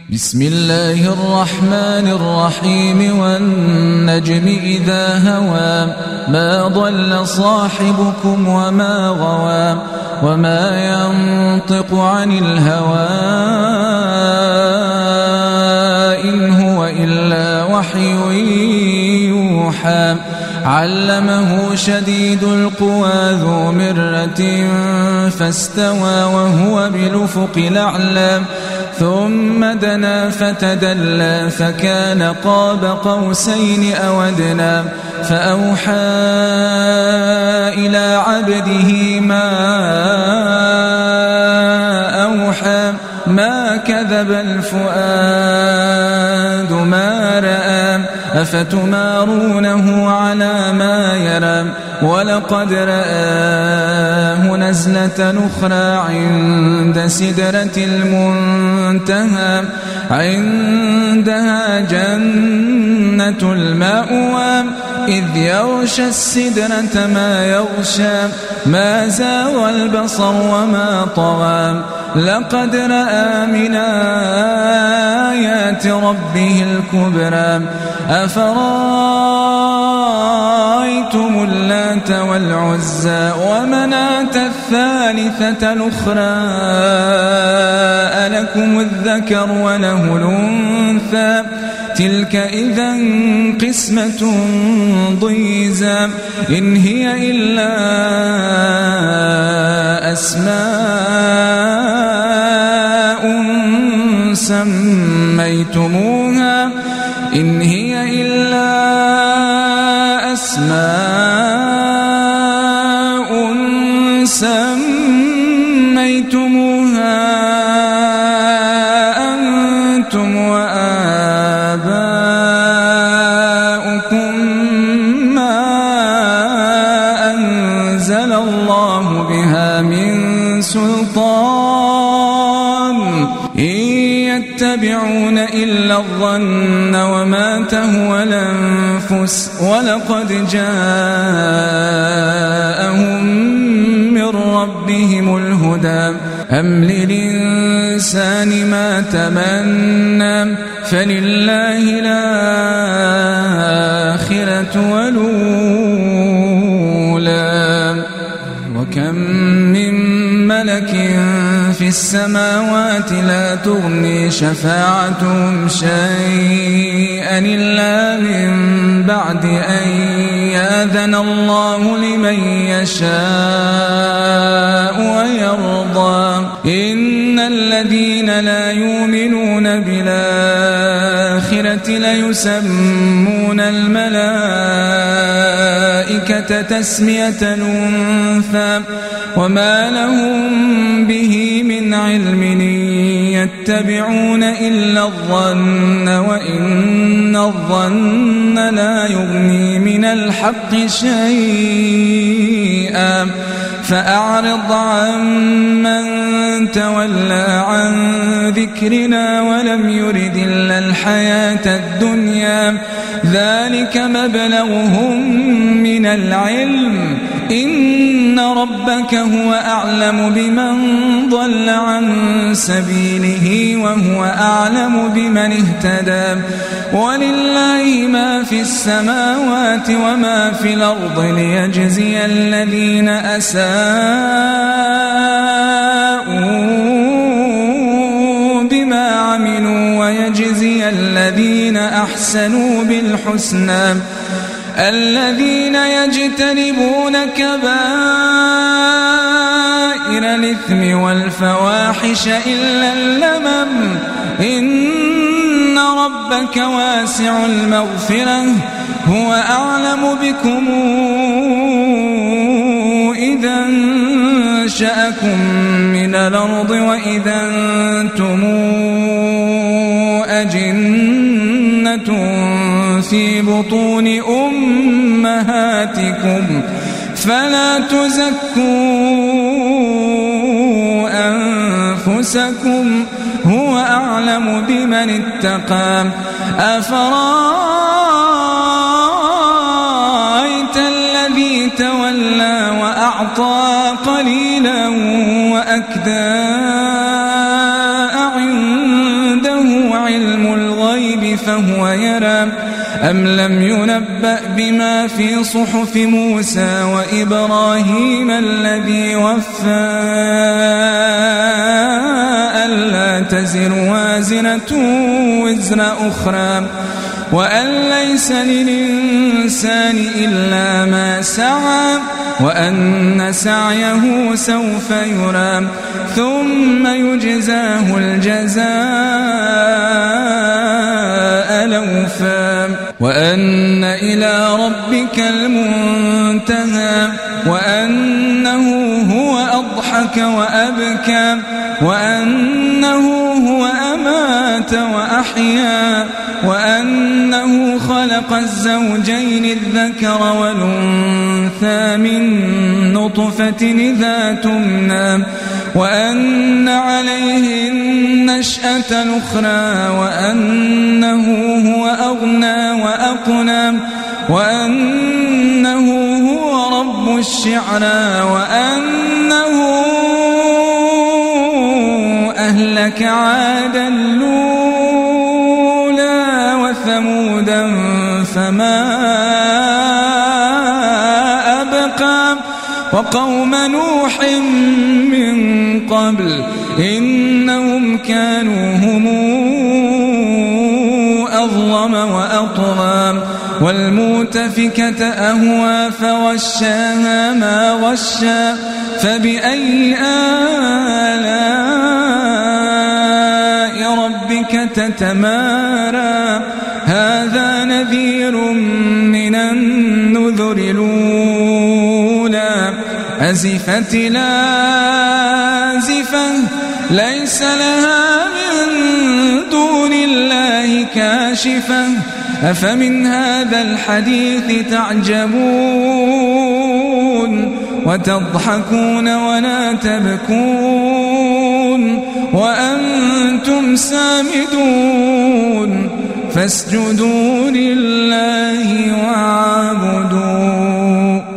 بسم الله الرحمن الرحيم والنجم إذا هوى ما ضل صاحبكم وما غوى وما ينطق عن الهوى إن هو إلا وحي يوحى علمه شديد القوى ذو مرة فاستوى وهو بالأفق الأعلى ثم دنا فتدلى فكان قاب قوسين أو أدنى فأوحى إلى عبده ما أوحى ما كذب الفؤاد ما رأى أفتمارونه على ما يرى ولقد رآه نزلة أخرى عند سدرة المنتهى عندها جنة المأوى إذ يغشى السدرة ما يغشى ما زاغ البصر وما طغى لقد رأى من آيات ربه الكبرى أفرأيتم اللات والعزى ومناة الثالثة الأخرى ألكم الذكر وله الأنثى تلك إذا قسمة ضيزى إن هي إلا أسماء سميتموها إن هي إلا أسماء سميتموها أنتم وآباؤكم ما أنزل الله بها من سلطان إن يتبعون إلا الظن وما تهوى الأنفس ولقد جاءهم من ربهم الهدى أم للإنسان ما تمنى فلله الآخرة والأولى وكم من ملك في السماوات لا تغني شفاعتهم شيئا إلا من بعد أن يأذن الله لمن يشاء ويرضى إن الذين لا يؤمنون بالآخرة ليسمون الملائكة تسمية الأنثى وما لهم به من علم يتبعون إلا الظن وإن الظن لا يغني من الحق شيئا فأعرض عمن تولى عن ذكرنا ولم يرد إلا الحياة الدنيا ذلك مبلغهم من العلم إن ربك هو أعلم بمن ضل عن سبيله وهو أعلم بمن اهتدى ولله ما في السماوات وما في الأرض ليجزي الذين أساءوا بما عملوا ويجزي الذين أحسنوا بالحسنى الذين يجتنبون كبائر الإثم والفواحش إلا اللمم إن ربك واسع المغفرة هو أعلم بكم إذا أنشأكم من الأرض وإذا أنتم أجنة في بطون أمهاتكم فلا تزكوا أنفسكم هو أعلم بمن اتقى أفرأيت الذي تولى وأعطى قليلا وأكدى عنده فهو يرى أم لم ينبأ بما في صحف موسى وإبراهيم الذي وفى ألا تزر وازرة وزر أخرى وأن ليس للإنسان إلا ما سعى وأن سعيه سوف يرى ثم يجزاه الجزاء الأوفى وأن إلى ربك المنتهى وأنه هو أضحك وأبكى وأنه هو أمات وأحيا وأنه خلق الزوجين الذكر والأنثى من نطفة إذا تمنى وأن عليه النشأة الأخرى وأنه هو أغنى وأقنى وأنه هو رب الشعرى وأنه أهلك عادا الأولى وثمودا فما أبقى وقوم نوح من قبل إنهم كانوا هم أظلم وأطغى والمؤتفكة أهوى فغشاها ما غشى فبأي آلاء ربك تتمارى هذا نذير من النذر الأولى أزفت لازفة ليس لها من دون الله كاشفة أفمن هذا الحديث تعجبون وتضحكون ولا تبكون وأنتم سامدون فاسجدوا لله واعبدوا